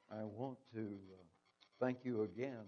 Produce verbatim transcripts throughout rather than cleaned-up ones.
I want to uh, thank you again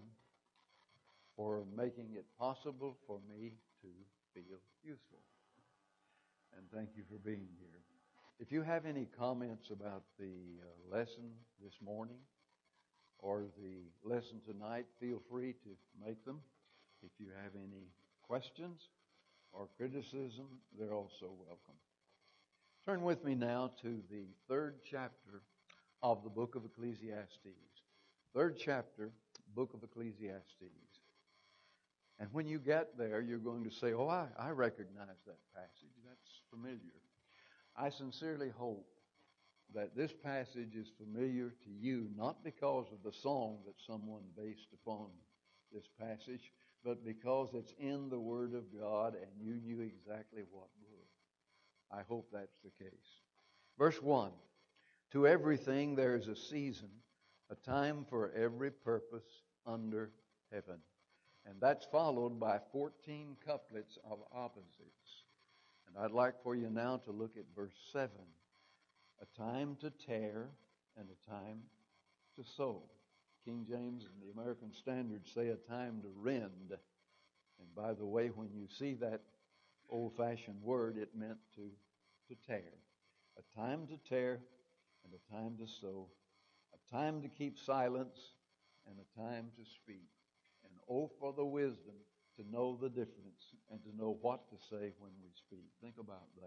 for making it possible for me to feel useful. And thank you for being here. If you have any comments about the uh, lesson this morning or the lesson tonight, feel free to make them. If you have any questions or criticism, they're also welcome. Turn with me now to the third chapter of the book of Ecclesiastes. Third chapter, book of Ecclesiastes. And when you get there, you're going to say, oh, I, I recognize that passage. That's familiar. I sincerely hope that this passage is familiar to you, not because of the song that someone based upon this passage, but because it's in the Word of God and you knew exactly what would. I hope that's the case. Verse one, to everything there is a season, a time for every purpose under heaven. And that's followed by fourteen couplets of opposites. And I'd like for you now to look at verse seven. A time to tear and a time to sow. King James and the American Standard say a time to rend. And by the way, when you see that old-fashioned word, it meant to, to tear. A time to tear and a time to sow. A time to keep silence and a time to speak. And oh, for the wisdom to know the difference and to know what to say when we speak. Think about that.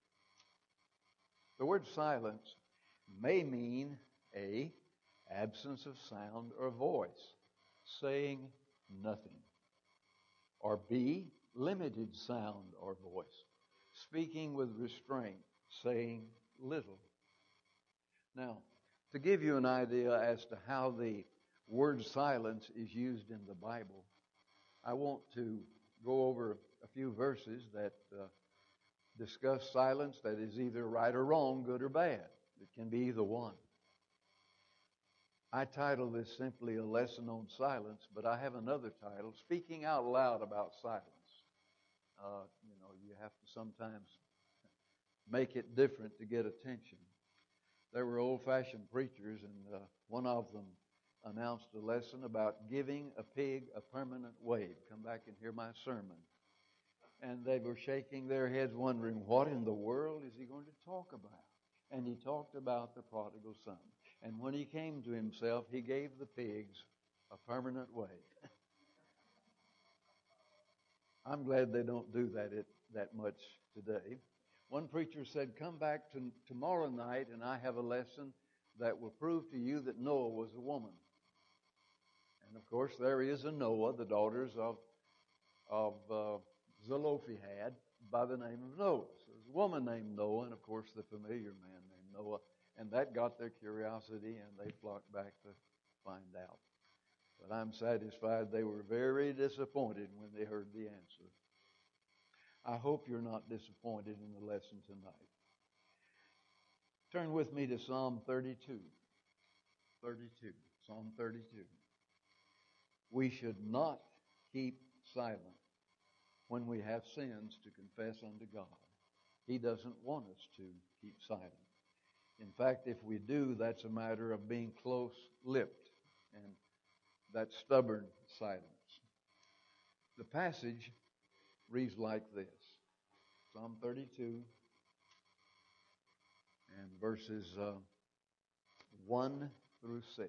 The word silence may mean A, absence of sound or voice, saying nothing. Or B, limited sound or voice, speaking with restraint, saying little. Now, to give you an idea as to how the word silence is used in the Bible, I want to go over a few verses that uh, discuss silence that is either right or wrong, good or bad. It can be either one. I title this simply a lesson on silence, but I have another title, Speaking Out Loud About Silence. Uh, you know, you have to sometimes make it different to get attention. There were old-fashioned preachers, and uh, one of them announced a lesson about giving a pig a permanent wave. Come back and hear my sermon. And they were shaking their heads wondering, what in the world is he going to talk about? And he talked about the prodigal son. And when he came to himself, he gave the pigs a permanent wave. I'm glad they don't do that it, that much today. One preacher said, come back to tomorrow night and I have a lesson that will prove to you that Noah was a woman. And of course, there is a Noah, the daughters of, of uh, Zelophehad, by the name of Noah. So there's a woman named Noah, and of course the familiar man named Noah. And that got their curiosity, and they flocked back to find out. But I'm satisfied they were very disappointed when they heard the answer. I hope you're not disappointed in the lesson tonight. Turn with me to Psalm thirty-two. thirty-two. Psalm thirty-two. We should not keep silent when we have sins to confess unto God. He doesn't want us to keep silent. In fact, if we do, that's a matter of being close-lipped and that stubborn silence. The passage reads like this. Psalm thirty-two and verses uh, one through six.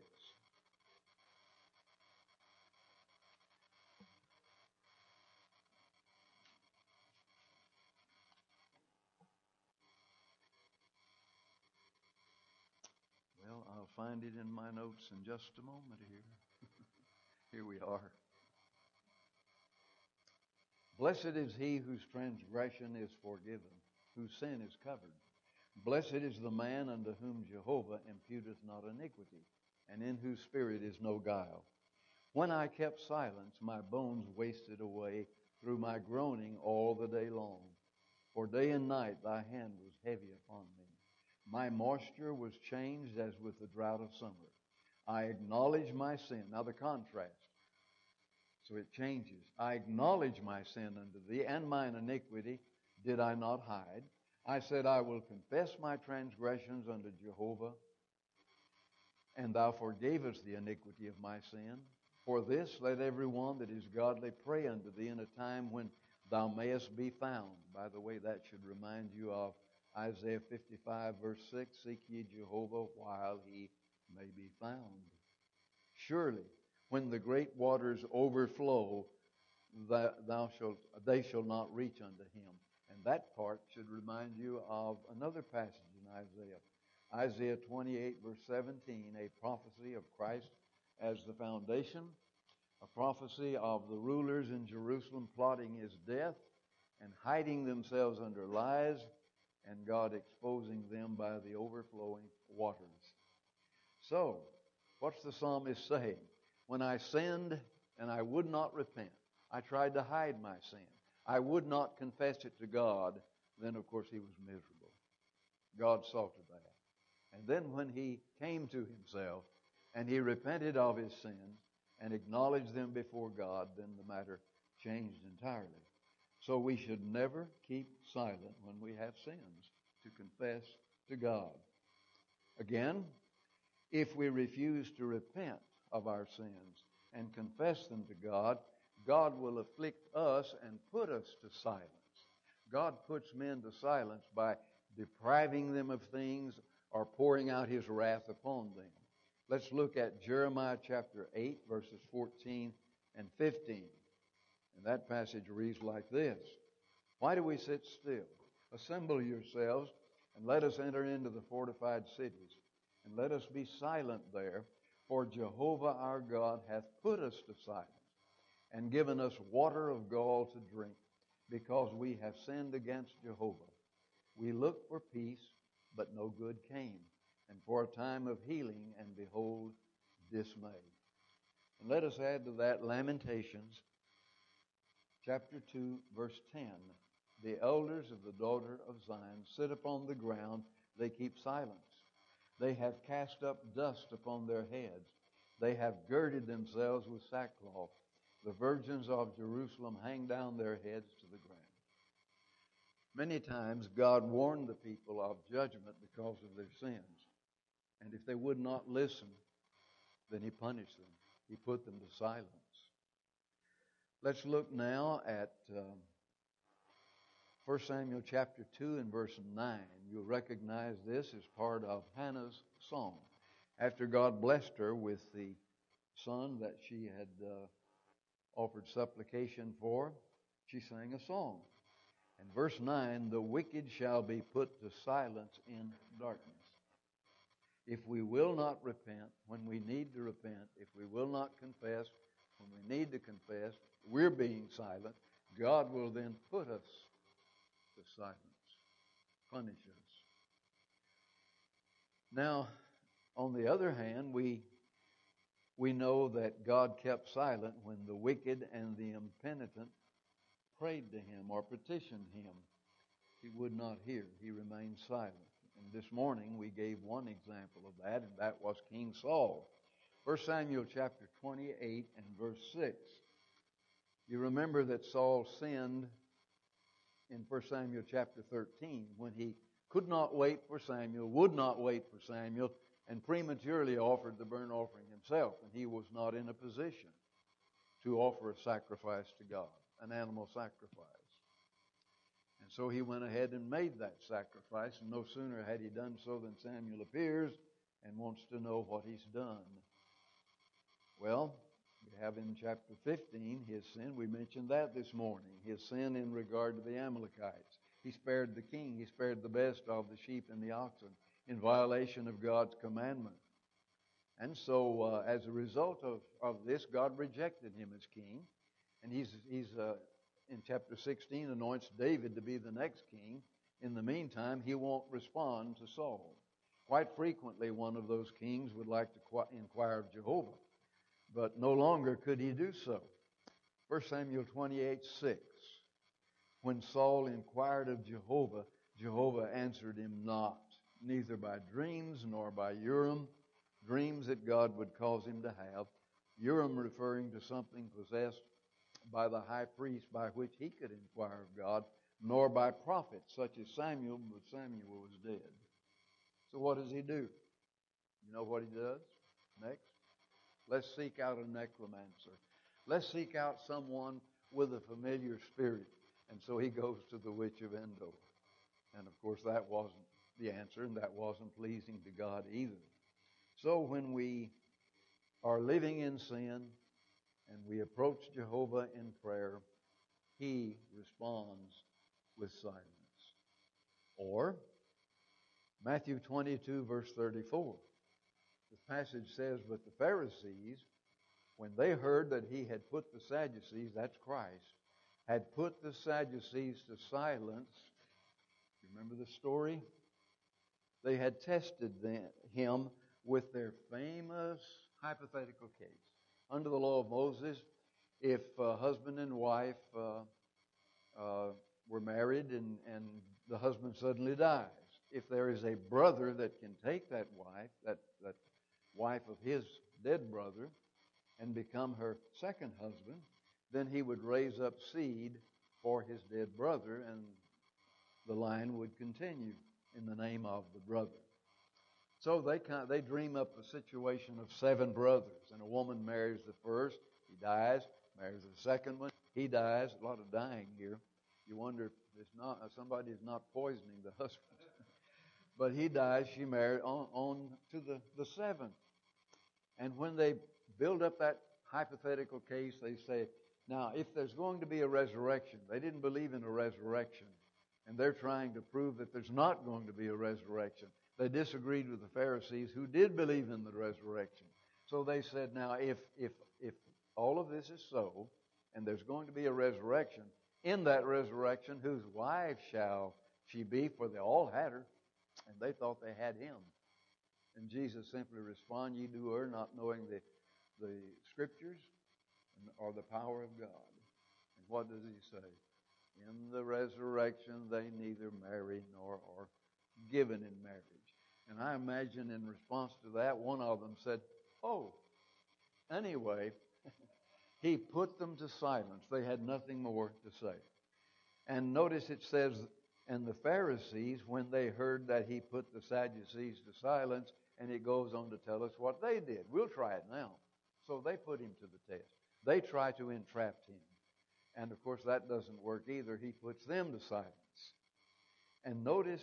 Well, I'll find it in my notes in just a moment here. Here we are. Blessed is he whose transgression is forgiven, whose sin is covered. Blessed is the man unto whom Jehovah imputeth not iniquity, and in whose spirit is no guile. When I kept silence, my bones wasted away through my groaning all the day long. For day and night thy hand was heavy upon me. My moisture was changed as with the drought of summer. I acknowledge my sin. Now the contrast. So it changes. I acknowledge my sin unto thee, and mine iniquity did I not hide. I said, I will confess my transgressions unto Jehovah, and thou forgavest the iniquity of my sin. For this let every one that is godly pray unto thee in a time when thou mayest be found. By the way, that should remind you of Isaiah fifty-five, verse six, seek ye Jehovah while he may be found. Surely, when the great waters overflow, thou shalt, they shall not reach unto him. And that part should remind you of another passage in Isaiah. Isaiah twenty-eight, verse seventeen, a prophecy of Christ as the foundation, a prophecy of the rulers in Jerusalem plotting his death and hiding themselves under lies, and God exposing them by the overflowing waters. So, what's the psalmist saying? When I sinned and I would not repent, I tried to hide my sin, I would not confess it to God, then of course he was miserable. God saw to that. And then when he came to himself and he repented of his sins and acknowledged them before God, then the matter changed entirely. So we should never keep silent when we have sins, to confess to God. Again, if we refuse to repent of our sins and confess them to God, God will afflict us and put us to silence. God puts men to silence by depriving them of things or pouring out his wrath upon them. Let's look at Jeremiah chapter eight, verses fourteen and fifteen. And that passage reads like this. Why do we sit still? Assemble yourselves and let us enter into the fortified cities, and let us be silent there, for Jehovah our God hath put us to silence and given us water of gall to drink, because we have sinned against Jehovah. We looked for peace, but no good came, and for a time of healing, and behold, dismay. And let us add to that Lamentations chapter two, verse ten. The elders of the daughter of Zion sit upon the ground, they keep silence. They have cast up dust upon their heads. They have girded themselves with sackcloth. The virgins of Jerusalem hang down their heads to the ground. Many times God warned the people of judgment because of their sins. And if they would not listen, then he punished them. He put them to silence. Let's look now at um, First Samuel chapter two and verse nine. You'll recognize this as part of Hannah's song. After God blessed her with the son that she had uh, offered supplication for, she sang a song. And verse nine, the wicked shall be put to silence in darkness. If we will not repent when we need to repent, if we will not confess when we need to confess, we're being silent, God will then put us to silence, punish us. Now, on the other hand, we we know that God kept silent when the wicked and the impenitent prayed to him or petitioned him. He would not hear. He remained silent. And this morning we gave one example of that, and that was King Saul. First Samuel chapter twenty-eight and verse six. You remember that Saul sinned in First Samuel chapter thirteen when he could not wait for Samuel, would not wait for Samuel, and prematurely offered the burnt offering himself. And he was not in a position to offer a sacrifice to God, an animal sacrifice. And so he went ahead and made that sacrifice, and no sooner had he done so than Samuel appears and wants to know what he's done. Well, we have in chapter fifteen his sin. We mentioned that this morning. His sin in regard to the Amalekites. He spared the king. He spared the best of the sheep and the oxen in violation of God's commandment. And so uh, as a result of, of this, God rejected him as king. And he's, he's uh, in chapter sixteen, anoints David to be the next king. In the meantime, he won't respond to Saul. Quite frequently, one of those kings would like to inquire of Jehovah, but no longer could he do so. First Samuel twenty-eight, six. When Saul inquired of Jehovah, Jehovah answered him not, neither by dreams nor by Urim, dreams that God would cause him to have. Urim referring to something possessed by the high priest by which he could inquire of God, nor by prophets such as Samuel, but Samuel was dead. So what does he do? You know what he does? Next, let's seek out a necromancer. Let's seek out someone with a familiar spirit. And so he goes to the witch of Endor. And of course, that wasn't the answer, and that wasn't pleasing to God either. So when we are living in sin and we approach Jehovah in prayer, He responds with silence. Or, Matthew twenty-two, verse thirty-four. The passage says, but the Pharisees, when they heard that He had put the Sadducees, that's Christ, had put the Sadducees to silence. You remember the story? They had tested them, Him with their famous hypothetical case. Under the law of Moses, if uh, husband and wife uh, uh, were married and, and the husband suddenly dies, if there is a brother that can take that wife, that, that wife of his dead brother, and become her second husband, then he would raise up seed for his dead brother, and the line would continue in the name of the brother. So they kind of, they dream up a situation of seven brothers, and a woman marries the first, he dies, marries the second one, he dies. A lot of dying here. You wonder if it's not somebody is not poisoning the husband. But he dies, she married on, on to the, the seventh. And when they build up that hypothetical case, they say, now, if there's going to be a resurrection, they didn't believe in a resurrection, and they're trying to prove that there's not going to be a resurrection. They disagreed with the Pharisees who did believe in the resurrection. So they said, now, if if if all of this is so, and there's going to be a resurrection, in that resurrection, whose wife shall she be? For they all had her, and they thought they had Him. And Jesus simply responded, ye do err, not knowing the, the Scriptures or the power of God. And what does He say? In the resurrection, they neither marry nor are given in marriage. And I imagine in response to that, one of them said, oh, anyway, He put them to silence. They had nothing more to say. And notice it says, and the Pharisees, when they heard that He put the Sadducees to silence, and it goes on to tell us what they did. We'll try it now. So they put Him to the test. They try to entrap Him. And of course that doesn't work either. He puts them to silence. And notice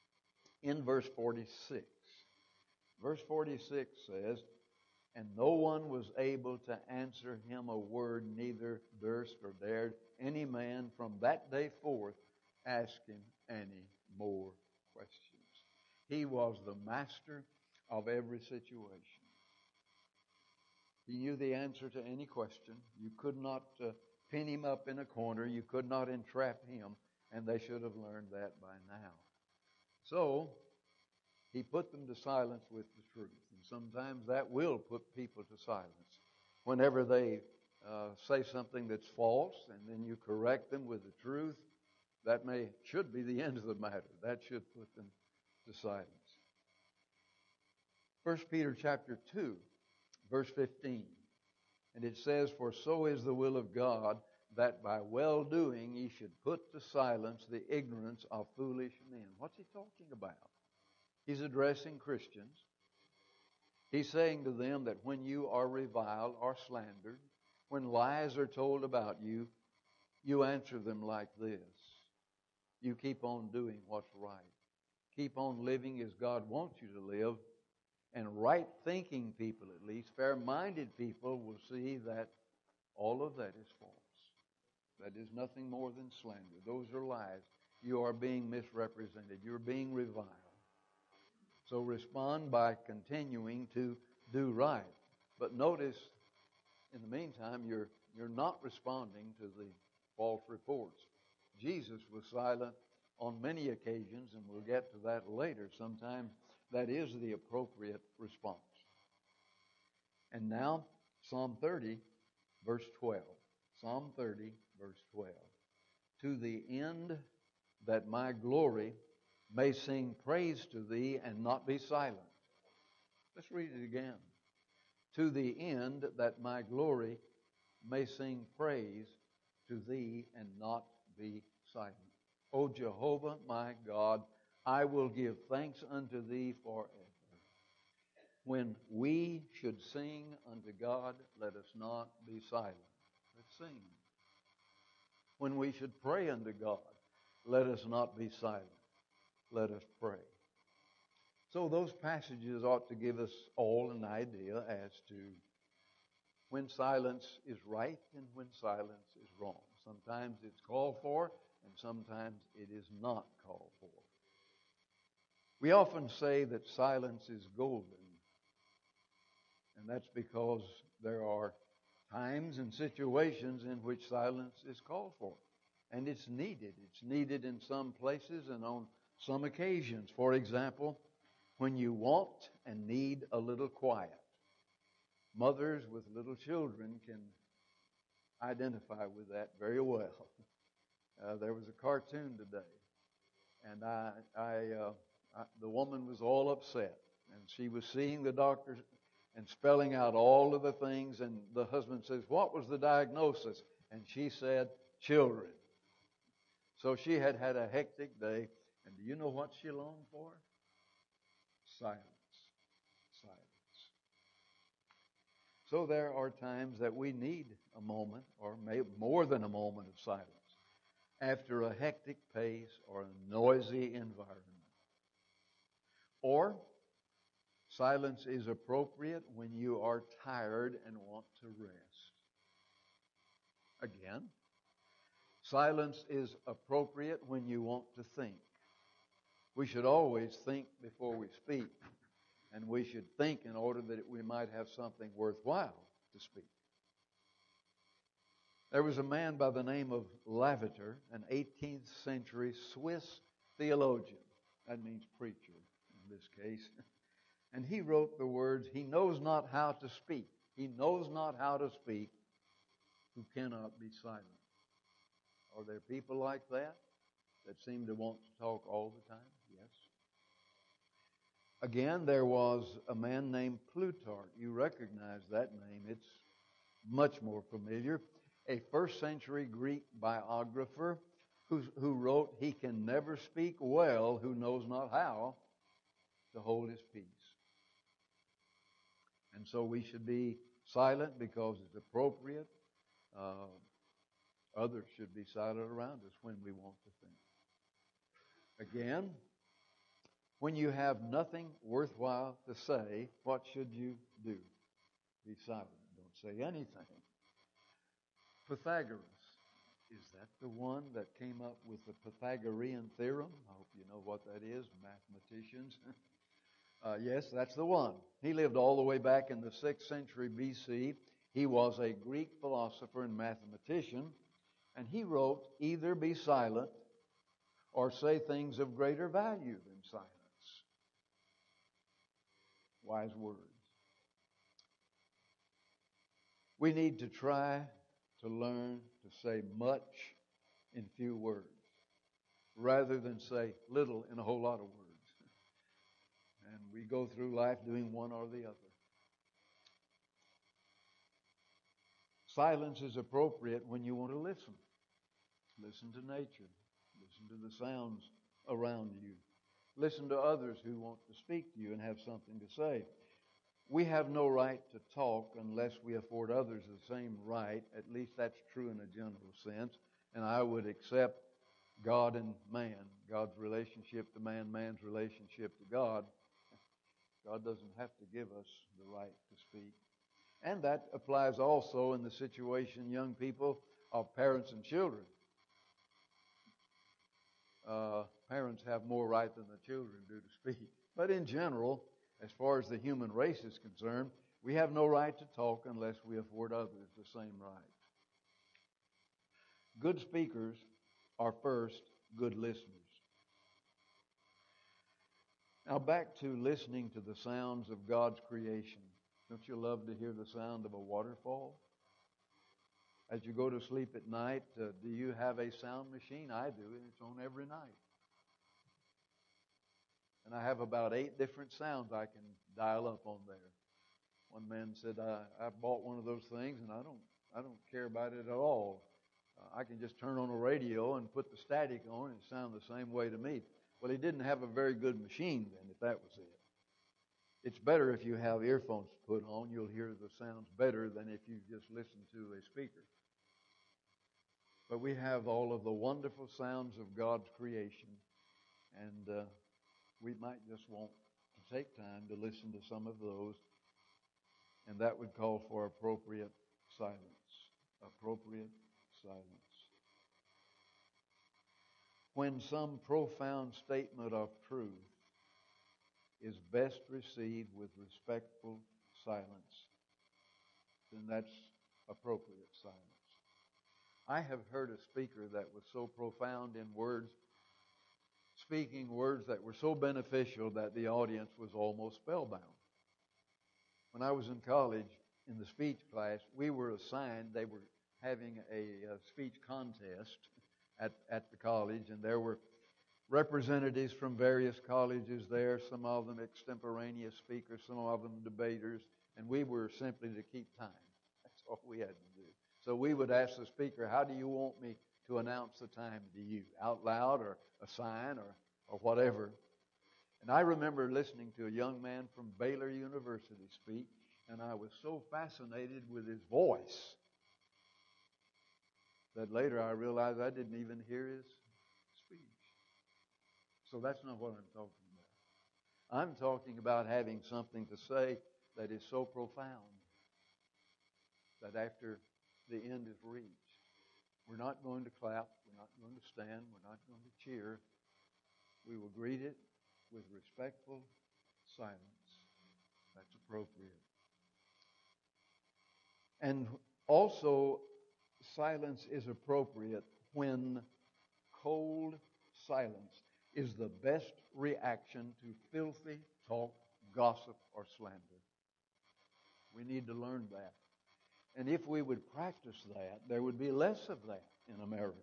in verse forty-six. Verse forty-six says, and no one was able to answer Him a word, neither durst or dared any man from that day forth ask Him any more questions. He was the master of every situation. He knew the answer to any question. You could not uh, pin Him up in a corner. You could not entrap Him, and they should have learned that by now. So, He put them to silence with the truth. And sometimes that will put people to silence. Whenever they uh, say something that's false, and then you correct them with the truth, that may should be the end of the matter. That should put them to silence. First Peter chapter two, verse fifteen. And it says, for so is the will of God, that by well-doing ye should put to silence the ignorance of foolish men. What's he talking about? He's addressing Christians. He's saying to them that when you are reviled or slandered, when lies are told about you, you answer them like this. You keep on doing what's right. Keep on living as God wants you to live. And right-thinking people, at least, fair-minded people, will see that all of that is false. That is nothing more than slander. Those are lies. You are being misrepresented. You're being reviled. So respond by continuing to do right. But notice, in the meantime, you're you're not responding to the false reports. Jesus was silent on many occasions, and we'll get to that later. Sometimes that is the appropriate response. And now, Psalm thirty, verse twelve. Psalm thirty, verse twelve. To the end that my glory may sing praise to thee and not be silent. Let's read it again. To the end that my glory may sing praise to thee and not be silent. O Jehovah, my God, I will give thanks unto thee forever. When we should sing unto God, let us not be silent. Let's sing. When we should pray unto God, let us not be silent. Let us pray. So those passages ought to give us all an idea as to when silence is right and when silence is wrong. Sometimes it's called for and sometimes it is not called for. We often say that silence is golden, and that's because there are times and situations in which silence is called for. And it's needed. It's needed in some places and on some occasions. For example, when you want and need a little quiet. Mothers with little children can identify with that very well. Uh, there was a cartoon today, and I, I, uh, I, the woman was all upset, and she was seeing the doctor and spelling out all of the things, and the husband says, "What was the diagnosis?" And she said, "Children." So she had had a hectic day, and do you know what she longed for? Silence. Silence. So there are times that we need a moment, or maybe more than a moment of silence, after a hectic pace or a noisy environment. Or silence is appropriate when you are tired and want to rest. Again, silence is appropriate when you want to think. We should always think before we speak, and we should think in order that we might have something worthwhile to speak. There was a man by the name of Lavater, an eighteenth century Swiss theologian. That means preacher in this case. And he wrote the words, "He knows not how to speak. He knows not how to speak who cannot be silent." Are there people like that that seem to want to talk all the time? Yes. Again, there was a man named Plutarch. You recognize that name. It's much more familiar. A first century Greek biographer who, who wrote, "He can never speak well who knows not how to hold his peace." And so we should be silent because it's appropriate. Uh, others should be silent around us when we want to think. Again, when you have nothing worthwhile to say, what should you do? Be silent. Don't say anything. Pythagoras. Is that the one that came up with the Pythagorean theorem? I hope you know what that is, mathematicians. uh, yes, that's the one. He lived all the way back in the sixth century B C. He was a Greek philosopher and mathematician, and he wrote, "Either be silent or say things of greater value than silence." Wise words. We need to try to learn to say much in few words rather than say little in a whole lot of words. And we go through life doing one or the other. Silence is appropriate when you want to listen. Listen to nature. Listen to the sounds around you. Listen to others who want to speak to you and have something to say. We have no right to talk unless we afford others the same right. At least that's true in a general sense. And I would accept God and man, God's relationship to man, man's relationship to God. God doesn't have to give us the right to speak. And that applies also in the situation, young people, of parents and children. Uh, parents have more right than the children do to speak. But in general, as far as the human race is concerned, we have no right to talk unless we afford others the same right. Good speakers are first good listeners. Now back to listening to the sounds of God's creation. Don't you love to hear the sound of a waterfall? As you go to sleep at night, uh, do you have a sound machine? I do, and it's on every night. And I have about eight different sounds I can dial up on there. One man said, I, I bought one of those things, and I don't I don't care about it at all. Uh, I can just turn on a radio and put the static on, and it sounds the same way to me. Well, he didn't have a very good machine then, if that was it. It's better if you have earphones put on. You'll hear the sounds better than if you just listen to a speaker. But we have all of the wonderful sounds of God's creation, and uh, we might just want to take time to listen to some of those, and that would call for appropriate silence. Appropriate silence. When some profound statement of truth is best received with respectful silence, then that's appropriate silence. I have heard a speaker that was so profound in words, speaking words that were so beneficial that the audience was almost spellbound. When I was in college, in the speech class, we were assigned, they were having a, a speech contest at, at the college, and there were representatives from various colleges there, some of them extemporaneous speakers, some of them debaters, and we were simply to keep time. That's all we had to do. So we would ask the speaker, how do you want me to announce the time to you? Out loud or a sign or, or whatever. And I remember listening to a young man from Baylor University speak, and I was so fascinated with his voice that later I realized I didn't even hear his speech. So that's not what I'm talking about. I'm talking about having something to say that is so profound that after the end is reached, we're not going to clap, we're not going to stand, we're not going to cheer. We will greet it with respectful silence. That's appropriate. And also, silence is appropriate when cold silence is the best reaction to filthy talk, gossip, or slander. We need to learn that. And if we would practice that, there would be less of that in America.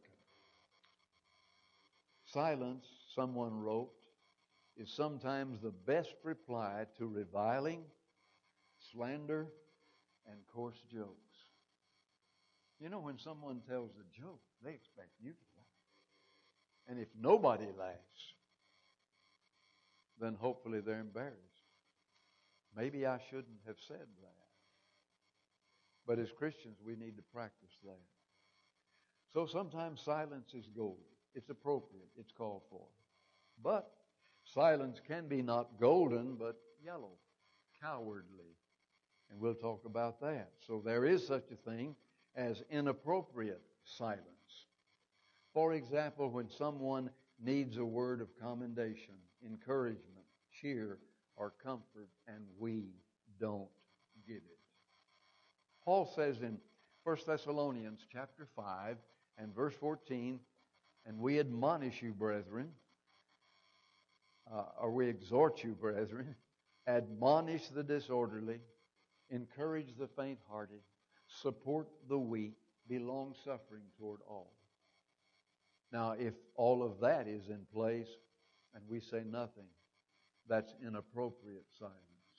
Silence, someone wrote, is sometimes the best reply to reviling, slander, and coarse jokes. You know, when someone tells a joke, they expect you to laugh. And if nobody laughs, then hopefully they're embarrassed. Maybe I shouldn't have said that. But as Christians, we need to practice that. So sometimes silence is gold. It's appropriate. It's called for. But silence can be not golden, but yellow, cowardly. And we'll talk about that. So there is such a thing as inappropriate silence. For example, when someone needs a word of commendation, encouragement, cheer, or comfort, and we don't give it. Paul says in First Thessalonians chapter five and verse fourteen, and we admonish you, brethren, uh, or we exhort you, brethren, admonish the disorderly, encourage the faint-hearted, support the weak, be long-suffering toward all. Now, if all of that is in place and we say nothing, that's inappropriate silence.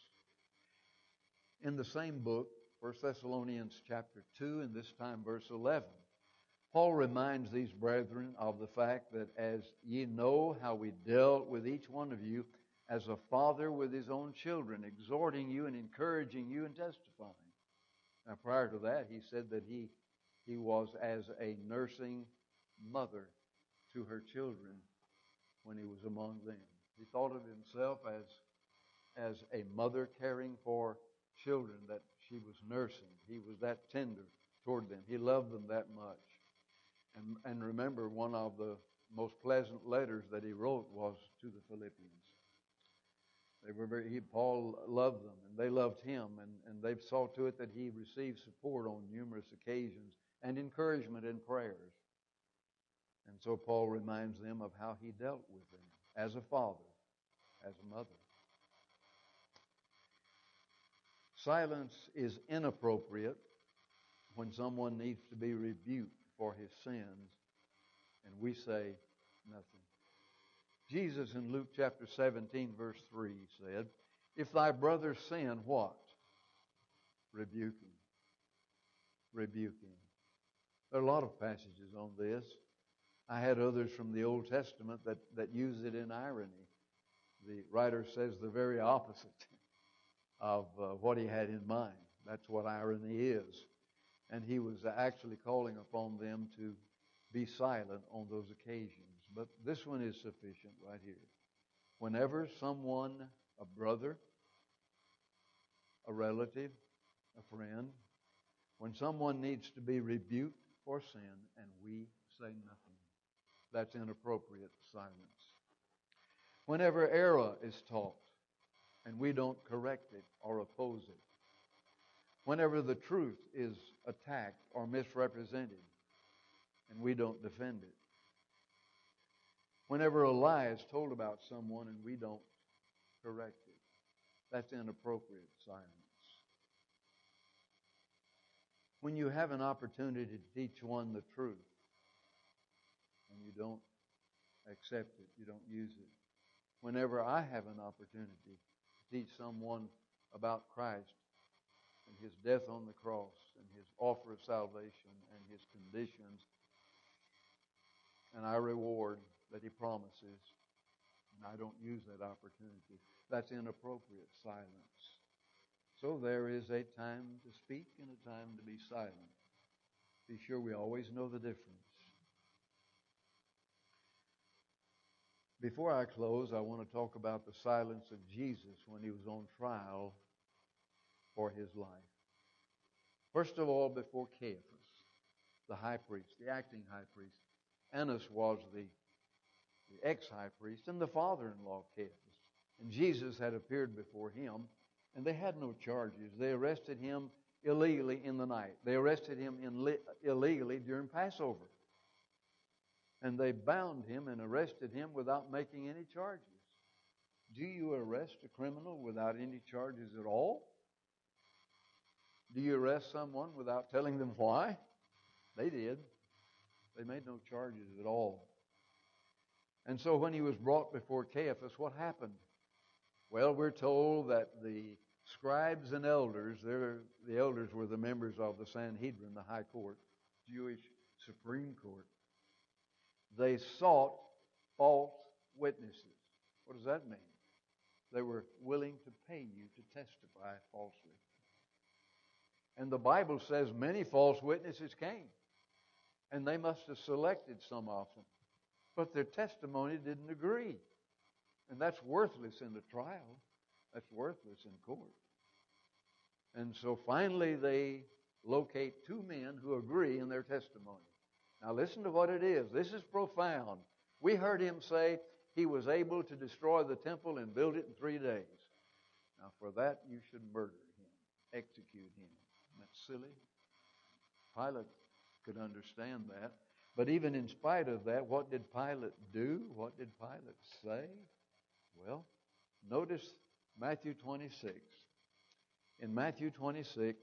In the same book, First Thessalonians chapter two, and this time verse eleven, Paul reminds these brethren of the fact that as ye know how we dealt with each one of you as a father with his own children, exhorting you and encouraging you and testifying. Now, prior to that, he said that he, he was as a nursing mother to her children when he was among them. He thought of himself as, as a mother caring for children that she was nursing. He was that tender toward them. He loved them that much. And, and remember, one of the most pleasant letters that he wrote was to the Philippians. They were very, he, Paul loved them, and they loved him, and, and they saw to it that he received support on numerous occasions and encouragement in prayers. And so Paul reminds them of how he dealt with them as a father, as a mother. Silence is inappropriate when someone needs to be rebuked for his sins, and we say nothing. Jesus in Luke chapter seventeen, verse three said, if thy brother sin, what? Rebuke him. Rebuke him. There are a lot of passages on this. I had others from the Old Testament that, that use it in irony. The writer says the very opposite. of uh, what he had in mind. That's what irony is. And he was actually calling upon them to be silent on those occasions. But this one is sufficient right here. Whenever someone, a brother, a relative, a friend, when someone needs to be rebuked for sin and we say nothing, that's inappropriate silence. Whenever error is taught and we don't correct it or oppose it, whenever the truth is attacked or misrepresented and we don't defend it, whenever a lie is told about someone and we don't correct it, that's inappropriate silence. When you have an opportunity to teach one the truth and you don't accept it, you don't use it. Whenever I have an opportunity to teach someone about Christ and His death on the cross and His offer of salvation and His conditions and our reward that He promises, and I don't use that opportunity, that's inappropriate silence. So there is a time to speak and a time to be silent. Be sure we always know the difference. Before I close, I want to talk about the silence of Jesus when He was on trial for His life. First of all, before Caiaphas, the high priest, the acting high priest. Annas was the, the ex-high priest and the father-in-law of Caiaphas. And Jesus had appeared before him, and they had no charges. They arrested him illegally in the night. They arrested him in, illegally during Passover. And they bound him and arrested him without making any charges. Do you arrest a criminal without any charges at all? Do you arrest someone without telling them why? They did. They made no charges at all. And so when he was brought before Caiaphas, what happened? Well, we're told that the scribes and elders, the elders were the members of the Sanhedrin, the high court, Jewish Supreme Court. They sought false witnesses. What does that mean? They were willing to pay you to testify falsely. And the Bible says many false witnesses came. And they must have selected some of them. But their testimony didn't agree. And that's worthless in the trial. That's worthless in court. And so finally they locate two men who agree in their testimony. Now listen to what it is. This is profound. We heard him say he was able to destroy the temple and build it in three days. Now for that you should murder him, execute him. Isn't that silly? Pilate could understand that. But even in spite of that, what did Pilate do? What did Pilate say? Well, notice Matthew twenty-six. In Matthew twenty-six,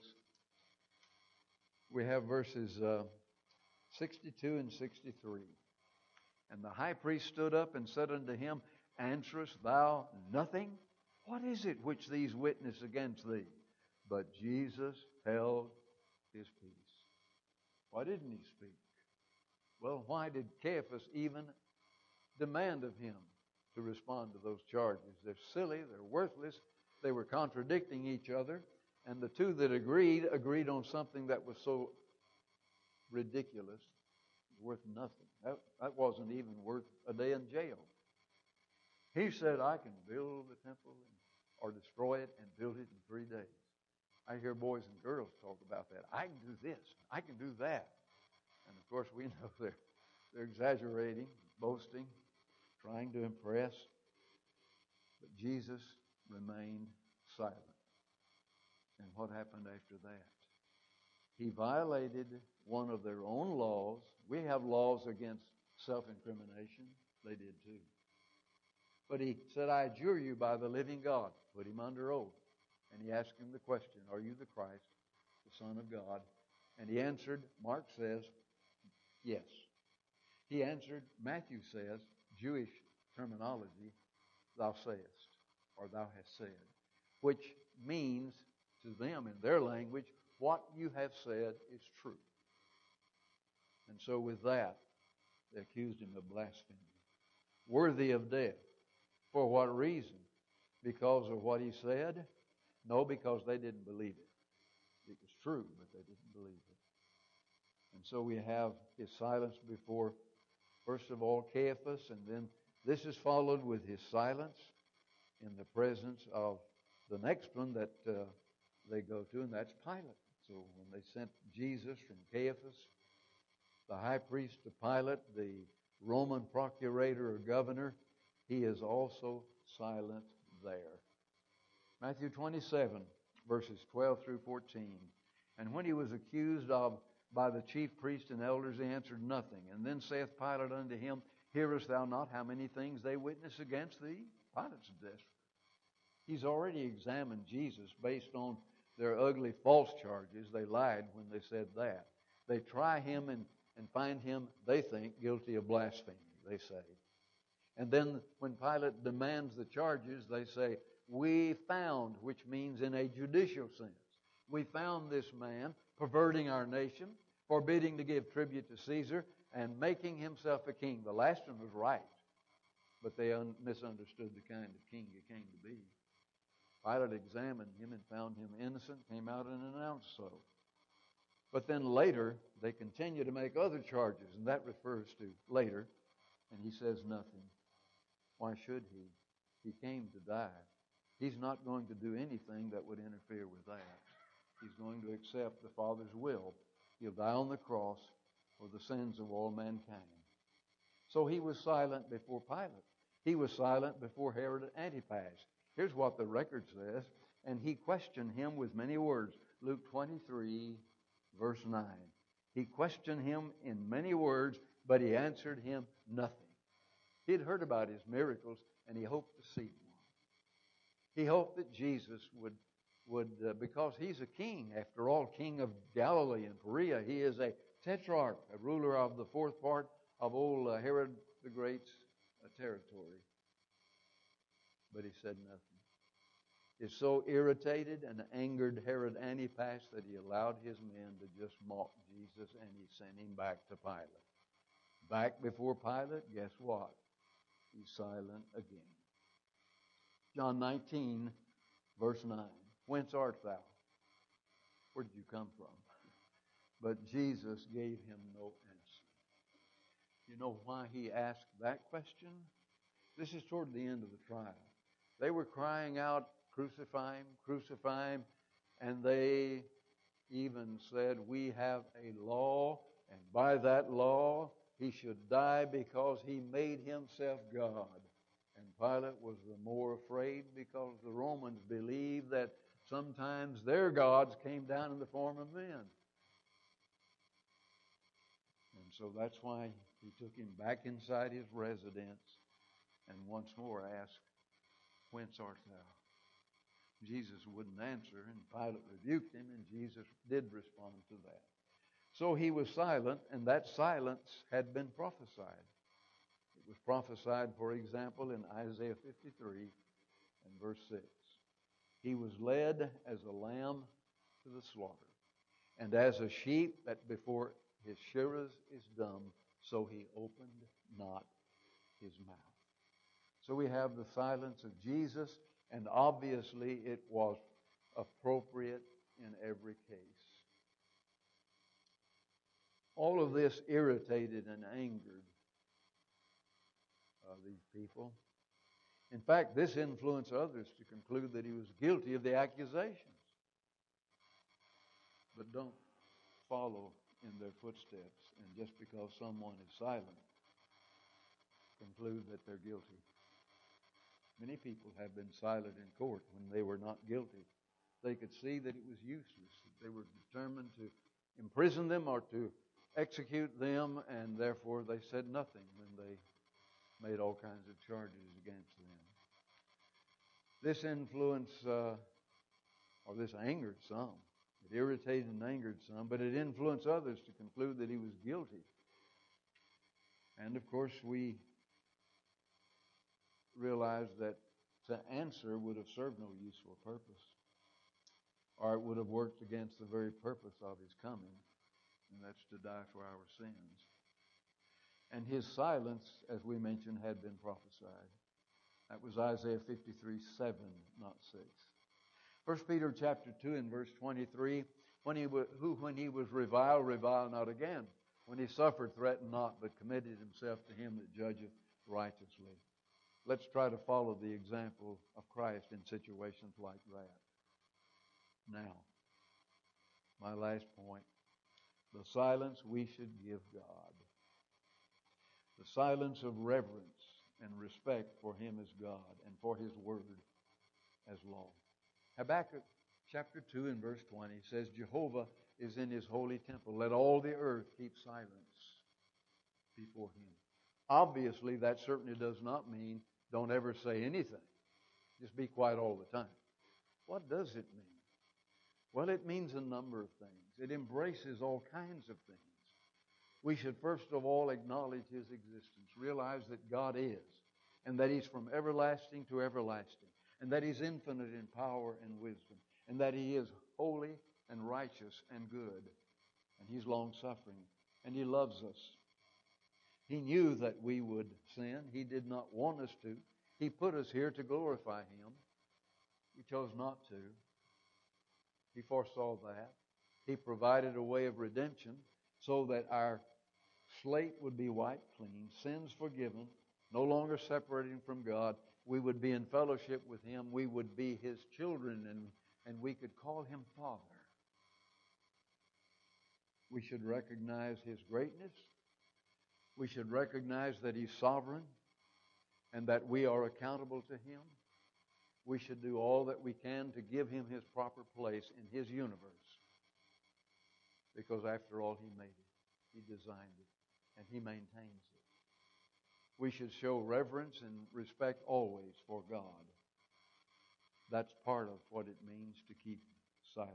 we have verses uh, sixty-two and sixty-three. And the high priest stood up and said unto him, Answerest thou nothing? What is it which these witness against thee? But Jesus held his peace. Why didn't he speak? Well, why did Caiaphas even demand of him to respond to those charges? They're silly, they're worthless, they were contradicting each other, and the two that agreed, agreed on something that was so ridiculous, worth nothing. That, that wasn't even worth a day in jail. He said, I can build the temple or destroy it and build it in three days. I hear boys and girls talk about that. I can do this. I can do that. And of course, we know they're, they're exaggerating, boasting, trying to impress. But Jesus remained silent. And what happened after that? He violated one of their own laws. We have laws against self-incrimination. They did too. But he said, I adjure you by the living God. Put him under oath. And he asked him the question, are you the Christ, the Son of God? And he answered, Mark says, yes. He answered, Matthew says, Jewish terminology, thou sayest, or thou hast said, which means to them in their language, what you have said is true. And so with that, they accused him of blasphemy, worthy of death. For what reason? Because of what he said? No, because they didn't believe it. It was true, but they didn't believe it. And so we have his silence before, first of all, Caiaphas, and then this is followed with his silence in the presence of the next one that uh, they go to, and that's Pilate. So when they sent Jesus from Caiaphas, the high priest, to Pilate, the Roman procurator or governor, he is also silent there. Matthew twenty-seven, verses twelve through fourteen. And when he was accused of by the chief priests and elders, he answered nothing. And then saith Pilate unto him, Hearest thou not how many things they witness against thee? Pilate's desperate. He's already examined Jesus based on their ugly false charges. They lied when they said that. They try him and, and find him, they think, guilty of blasphemy, they say. And then when Pilate demands the charges, they say, we found, which means in a judicial sense, we found this man perverting our nation, forbidding to give tribute to Caesar, and making himself a king. The last one was right, but they un- misunderstood the kind of king he came to be. Pilate examined him and found him innocent, came out and announced so. But then later, they continue to make other charges, and that refers to later, and he says nothing. Why should he? He came to die. He's not going to do anything that would interfere with that. He's going to accept the Father's will. He'll die on the cross for the sins of all mankind. So he was silent before Pilate. He was silent before Herod Antipas. Here's what the record says. And he questioned him with many words. Luke twenty-three, verse nine. He questioned him in many words, but he answered him nothing. He had heard about his miracles, and he hoped to see one. He hoped that Jesus would, would uh, because he's a king, after all, king of Galilee and Perea. He is a tetrarch, a ruler of the fourth part of old uh, Herod the Great's uh, territory. But he said nothing. It so irritated and angered Herod Antipas that he allowed his men to just mock Jesus, and he sent him back to Pilate. Back before Pilate, guess what? He's silent again. John nineteen, verse nine. Whence art thou? Where did you come from? But Jesus gave him no answer. You know why he asked that question? This is toward the end of the trial. They were crying out, crucify him, crucify him, and they even said, we have a law, and by that law he should die because he made himself God. And Pilate was the more afraid because the Romans believed that sometimes their gods came down in the form of men. And so that's why he took him back inside his residence and once more asked, whence art thou? Jesus wouldn't answer, and Pilate rebuked him, and Jesus did respond to that. So he was silent, and that silence had been prophesied. It was prophesied, for example, in Isaiah fifty-three and verse six. He was led as a lamb to the slaughter, and as a sheep that before his shearers is dumb, so he opened not his mouth. So we have the silence of Jesus, and obviously it was appropriate in every case. All of this irritated and angered uh, these people. In fact, this influenced others to conclude that he was guilty of the accusations. But don't follow in their footsteps, and just because someone is silent, conclude that they're guilty. Many people have been silent in court when they were not guilty. They could see that it was useless. They were determined to imprison them or to execute them, and therefore they said nothing when they made all kinds of charges against them. This influence, uh, or this angered some. It irritated and angered some, but it influenced others to conclude that he was guilty. And of course, we realized that to answer would have served no useful purpose, or it would have worked against the very purpose of his coming, and that's to die for our sins. And his silence, as we mentioned, had been prophesied. That was Isaiah fifty-three, seven, not six. First Peter chapter two and verse twenty-three, when he wa- who when he was reviled, reviled not again. When he suffered, threatened not, but committed himself to him that judgeth righteously. Let's try to follow the example of Christ in situations like that. Now, my last point, the silence we should give God. The silence of reverence and respect for Him as God and for His Word as law. Habakkuk chapter two and verse twenty says, Jehovah is in His holy temple. Let all the earth keep silence before Him. Obviously, that certainly does not mean don't ever say anything. Just be quiet all the time. What does it mean? Well, it means a number of things. It embraces all kinds of things. We should first of all acknowledge His existence, realize that God is, and that He's from everlasting to everlasting, and that He's infinite in power and wisdom, and that He is holy and righteous and good, and He's long-suffering, and He loves us. He knew that we would sin. He did not want us to. He put us here to glorify Him. We chose not to. He foresaw that. He provided a way of redemption so that our slate would be wiped clean, sins forgiven, no longer separating from God. We would be in fellowship with Him. We would be His children, and, and we could call Him Father. We should recognize His greatness. We should recognize that He's sovereign and that we are accountable to Him. We should do all that we can to give Him His proper place in His universe. Because after all, He made it. He designed it. And He maintains it. We should show reverence and respect always for God. That's part of what it means to keep silence.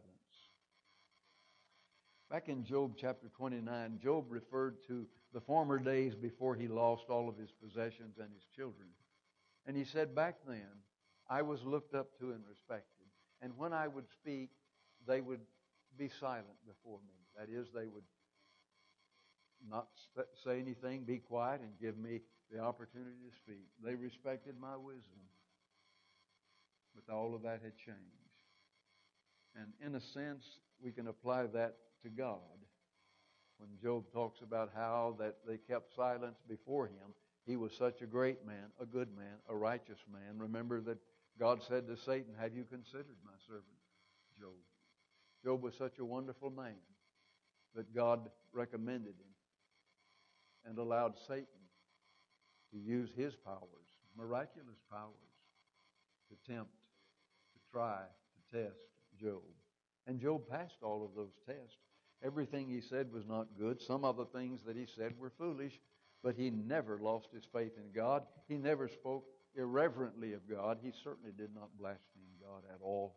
Back in Job chapter twenty-nine, Job referred to the former days before he lost all of his possessions and his children. And he said, back then, I was looked up to and respected. And when I would speak, they would be silent before me. That is, they would not say anything, be quiet, and give me the opportunity to speak. They respected my wisdom. But all of that had changed. And in a sense, we can apply that to God. When Job talks about how that they kept silence before Him, he was such a great man, a good man, a righteous man. Remember that God said to Satan, have you considered my servant Job? Job was such a wonderful man that God recommended him and allowed Satan to use his powers, miraculous powers, to tempt, to try, to test Job. And Job passed all of those tests. Everything he said was not good. Some of the things that he said were foolish, but he never lost his faith in God. He never spoke irreverently of God. He certainly did not blaspheme God at all.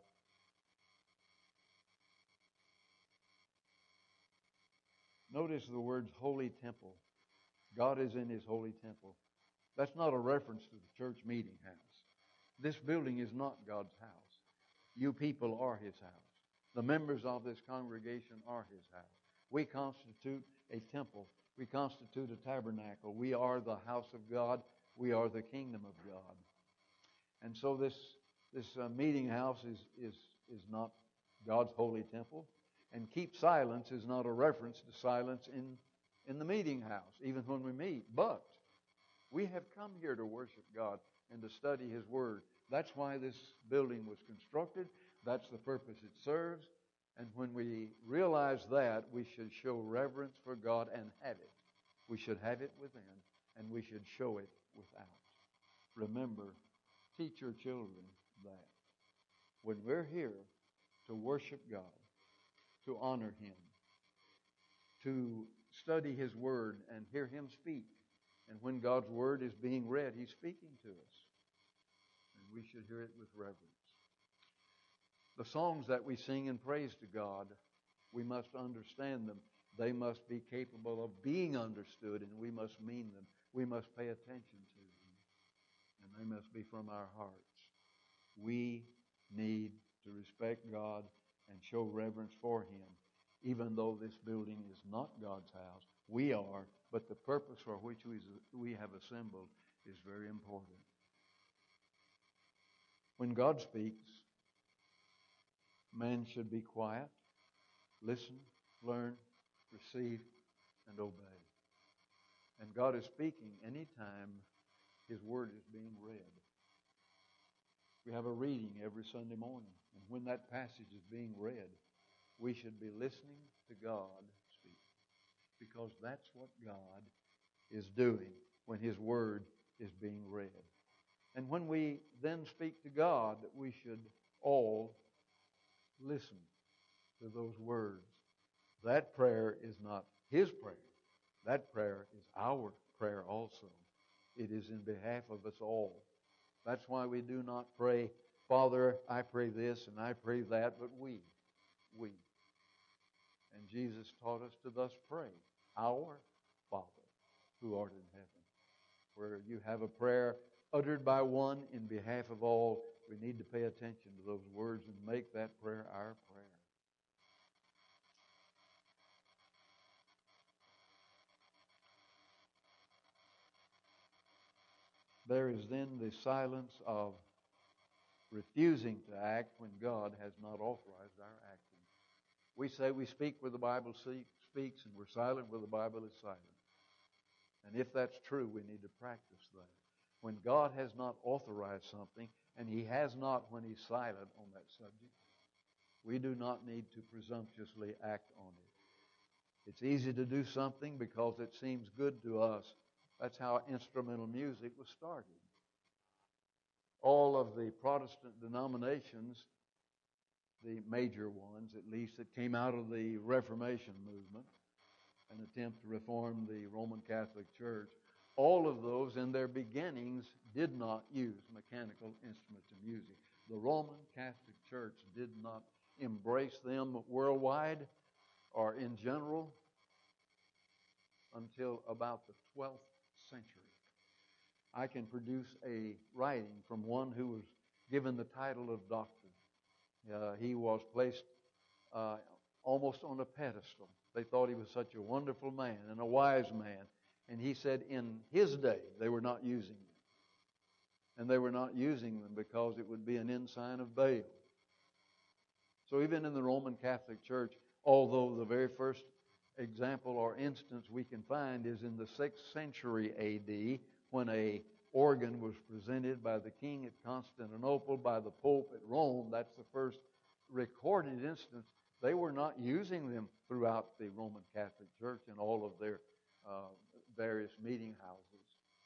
Notice the words holy temple. God is in His holy temple. That's not a reference to the church meeting house. This building is not God's house. You people are His house. The members of this congregation are His house. We constitute a temple. We constitute a tabernacle. We are the house of God. We are the kingdom of God. And so this this uh, meeting house is, is, is not God's holy temple. And keep silence is not a reference to silence in, in the meeting house, even when we meet. But we have come here to worship God and to study His Word. That's why this building was constructed. That's the purpose it serves. And when we realize that, we should show reverence for God and have it. We should have it within, and we should show it without. Remember, teach your children that. When we're here to worship God, to honor Him, to study His Word and hear Him speak, and when God's Word is being read, He's speaking to us. And we should hear it with reverence. The songs that we sing in praise to God, we must understand them. They must be capable of being understood, and we must mean them. We must pay attention to them. And they must be from our hearts. We need to respect God and show reverence for Him, even though this building is not God's house. We are, but the purpose for which we, we have assembled is very important. When God speaks, Man should be quiet, listen, learn, receive, and obey. And God is speaking anytime His Word is being read. We have a reading every Sunday morning. And when that passage is being read, we should be listening to God speak. Because that's what God is doing when His Word is being read. And when we then speak to God, we should all listen to those words. That prayer is not His prayer. That prayer is our prayer also. It is in behalf of us all. That's why we do not pray, Father, I pray this and I pray that, but we, we. And Jesus taught us to thus pray, Our Father, who art in heaven. Where you have a prayer uttered by one in behalf of all, we need to pay attention to those words and make that prayer our prayer. There is then the silence of refusing to act when God has not authorized our acting. We say we speak where the Bible speaks and we're silent where the Bible is silent. And if that's true, we need to practice that. When God has not authorized something, and He has not when He's silent on that subject, we do not need to presumptuously act on it. It's easy to do something because it seems good to us. That's how instrumental music was started. All of the Protestant denominations, the major ones at least, that came out of the Reformation movement, an attempt to reform the Roman Catholic Church, all of those in their beginnings did not use mechanical instruments of music. The Roman Catholic Church did not embrace them worldwide or in general until about the twelfth century. I can produce a writing from one who was given the title of doctor. Uh, he was placed uh, almost on a pedestal. They thought he was such a wonderful man and a wise man. And he said in his day they were not using them. And they were not using them because it would be an ensign of Baal. So even in the Roman Catholic Church, although the very first example or instance we can find is in the sixth century A D, when a organ was presented by the king at Constantinople, by the Pope at Rome. That's the first recorded instance. They were not using them throughout the Roman Catholic Church and all of their uh, various meeting houses.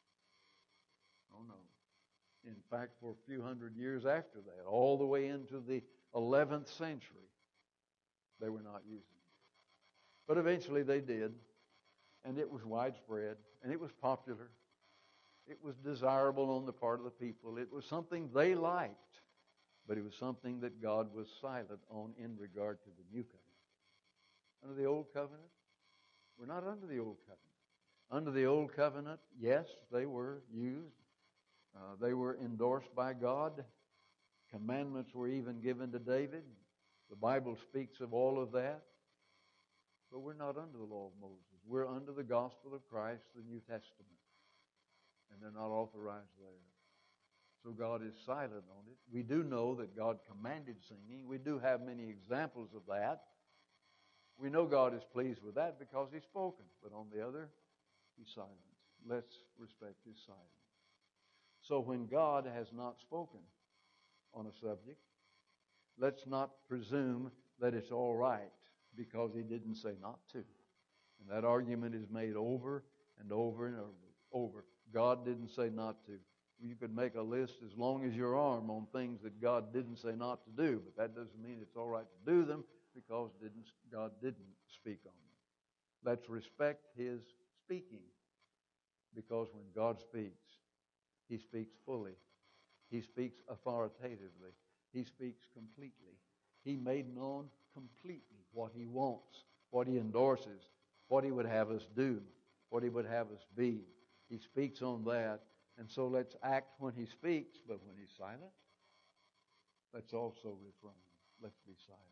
Oh no. In fact, for a few hundred years after that, all the way into the eleventh century, they were not using it. But eventually they did, and it was widespread, and it was popular. It was desirable on the part of the people. It was something they liked, but it was something that God was silent on in regard to the new covenant. Under the old covenant, we're not under the old covenant. Under the old covenant, yes, they were used. Uh, they were endorsed by God. Commandments were even given to David. The Bible speaks of all of that. But we're not under the law of Moses. We're under the gospel of Christ, the New Testament. And they're not authorized there. So God is silent on it. We do know that God commanded singing. We do have many examples of that. We know God is pleased with that because He's spoken. But on the other, He's silent. Let's respect His silence. So when God has not spoken on a subject, let's not presume that it's all right because He didn't say not to. And that argument is made over and over and over. over. God didn't say not to. You could make a list as long as your arm on things that God didn't say not to do, but that doesn't mean it's all right to do them because didn't, God didn't speak on them. Let's respect His speaking, because when God speaks, He speaks fully. He speaks authoritatively. He speaks completely. He made known completely what He wants, what He endorses, what He would have us do, what He would have us be. He speaks on that. And so let's act when He speaks, but when He's silent, let's also refrain. Let's be silent.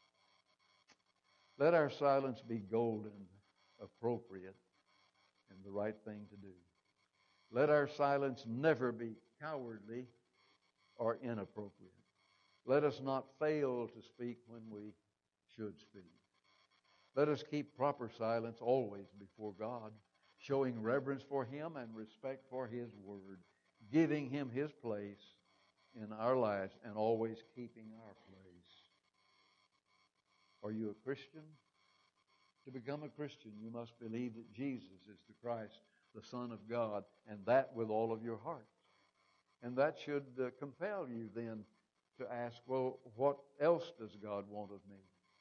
Let our silence be golden, appropriate, and the right thing to do. Let our silence never be cowardly or inappropriate. Let us not fail to speak when we should speak. Let us keep proper silence always before God, showing reverence for Him and respect for His Word, giving Him His place in our lives and always keeping our place. Are you a Christian? To become a Christian, you must believe that Jesus is the Christ, the Son of God, and that with all of your heart. And that should uh, compel you then to ask, well, what else does God want of me?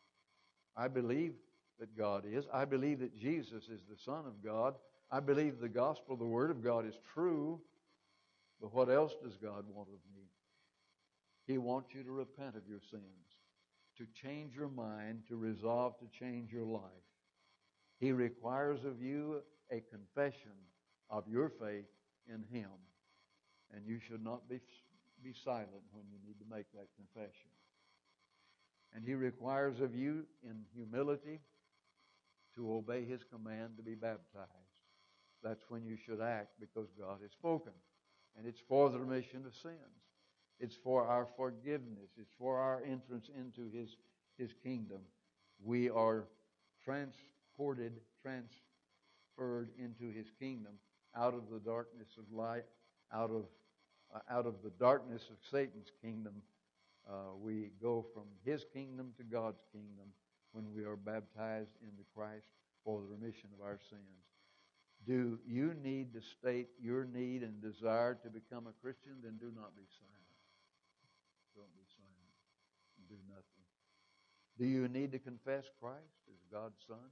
I believe that God is. I believe that Jesus is the Son of God. I believe the gospel, the Word of God is true. But what else does God want of me? He wants you to repent of your sins, to change your mind, to resolve to change your life. He requires of you a confession of your faith in Him. And you should not be, be silent when you need to make that confession. And He requires of you in humility to obey His command to be baptized. That's when you should act, because God has spoken. And it's for the remission of sins. It's for our forgiveness. It's for our entrance into His, His kingdom. We are transported, transferred into His kingdom out of the darkness of light, out of, uh, out of the darkness of Satan's kingdom. Uh, we go from His kingdom to God's kingdom when we are baptized into Christ for the remission of our sins. Do you need to state your need and desire to become a Christian? Then do not be silent. Don't be silent. Do nothing. Do you need to confess Christ as God's Son?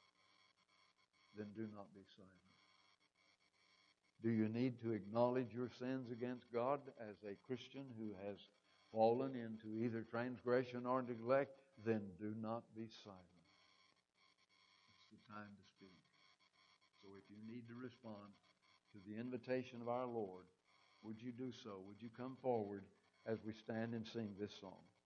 Then do not be silent. Do you need to acknowledge your sins against God as a Christian who has fallen into either transgression or neglect? Then do not be silent. It's the time to speak. So if you need to respond to the invitation of our Lord, would you do so? Would you come forward as we stand and sing this song?